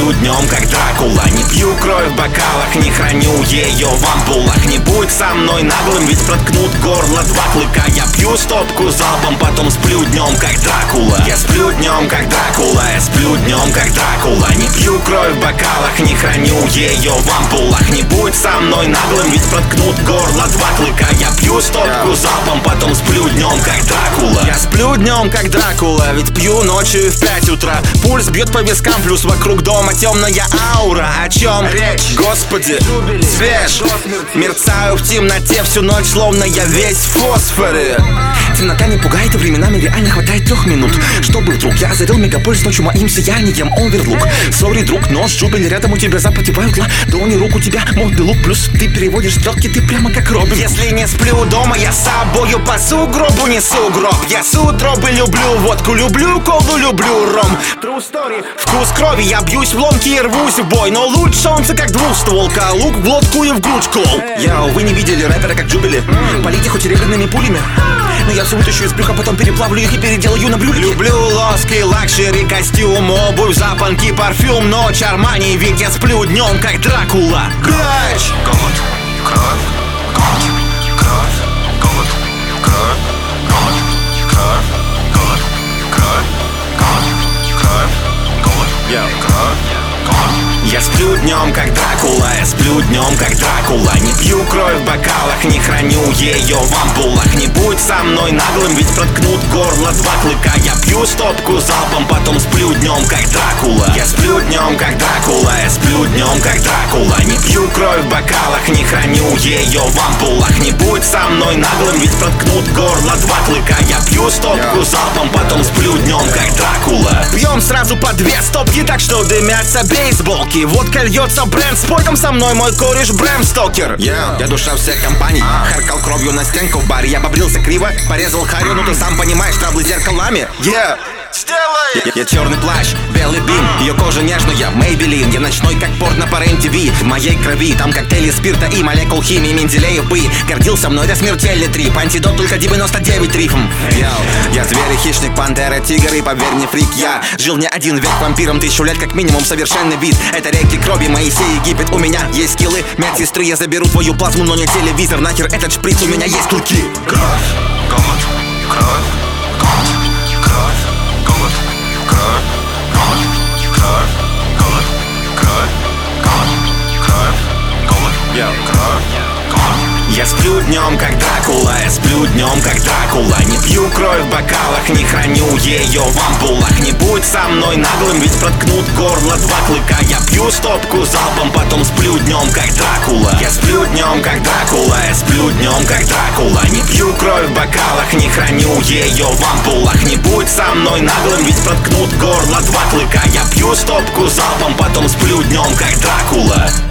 сплю днем, как Дракула. Не пью кровь в бокалах, не храню ее в ампулах. Не будь со мной наглым, ведь проткнут горло два клыка. Я пью стопку залпом, потом сплю днем, как Дракула. Я сплю днем, как Дракула, я сплю днем, как Дракула. Не пью кровь в бокалах, не храню ее в ампулах. Не будь со мной наглым, ведь проткнут горло два клыка. Я пью стопку залпом, потом сплю днем, как Дракула. Я сплю днем, как Дракула, ведь пью ночью в 5 утра. Пульс бьет по вискам, плюс вокруг дома темная аура. О чем речь? Господи, свеж. Мерцаю в темноте всю ночь, словно я весь в фосфоре. Темнота не пугает, и временами реально хватает 3 минут, чтобы вдруг я озарил мегаполис ночью моим сиянием. Оверлук, сори, друг, нож, джубель, рядом у тебя запотевают ладони рук, у тебя модный лук, плюс ты переводишь стрелки, ты прямо как Робин. Если не сплю дома, я с собою по сугробу несу гроб. Я сутробы люблю, водку люблю, колу люблю, ром. True story. Вкус крови, я бьюсь в ломки и рвусь в бой, но луч солнца как двустволка, лук в глотку и в грудь кол. Йоу, вы не видели рэпера как Джубили? Полите хоть и реберными пулями, но я все вытащу из брюха, потом переплавлю их и переделаю на брюльки. Люблю лоски, лакшери, костюм, обувь, запонки, парфюм, ночь, Армани, ведь я сплю днем, как Дракула. Грач! Голод, кровь, голод, кровь, голод, кровь, голод, кровь, голод, кровь, голод, кровь, голод, кровь, голод. Я сплю днем, как Дракула, я сплю днем, как Дракула. Не пью кровь в бокалах, не храню ее в ампулах. Не будь со мной наглым, ведь проткнут горло два клыка. Я пью стопку залпом, потом сплю днем, как Дракула. Я сплю днем, как Дракула, я сплю днем, как Дракула. Не пью кровь в бокалах, не храню ее в ампулах. Не будь со мной наглым, ведь проткнут горло два клыка. Я пью стопку залпом, потом сплю днем, как Дракула. Пьем сразу по 2 стопки, так что дымятся бейсболки. Водка льется, бренд, спой там со мной, мой кореш Брэм Стокер. Я душа всех компаний, харкал кровью на стенку в баре. Я побрился криво, порезал харю, ну ты сам понимаешь, траблы зеркалами. Сделай! Я черный плащ, белый бим, ее кожа нежная, Maybelline. Я ночной, как порно по MTV. В моей крови там коктейли спирта и молекул химии. Менделеев бы гордился мной, это смертельный трип. Антидот только 99 рифм. Я зверь и хищник, пантера, тигр и, поверь мне, фрик. Я жил не один век вампиром, 1000 лет как минимум, совершенный вид. Это реки крови, Моисей, Египет. У меня есть скиллы, медсестры, я заберу твою плазму, но не телевизор. Нахер этот шприц, у меня есть клыки. Кровь, голод, кровь, голод, кровь, голод, кровь, голод, кровь, голод, кровь, голод, кровь, голод, кровь, голод. Я сплю днем, как Дракула, я сплю днем, как Дракула. Не пью кровь в бокалах, не храню ее в ампулах. Не будь со мной наглым, ведь проткнут горло два клыка. Я пью стопку залпом, потом сплю днем, как Дракула. Я сплю днем, как Дракула, я сплю днем, как Дракула. Не пью кровь в бокалах, не храню ее в ампулах. Не будь со мной наглым, ведь проткнут горло два клыка. Я пью стопку залпом, потом сплю днем, как Дракула.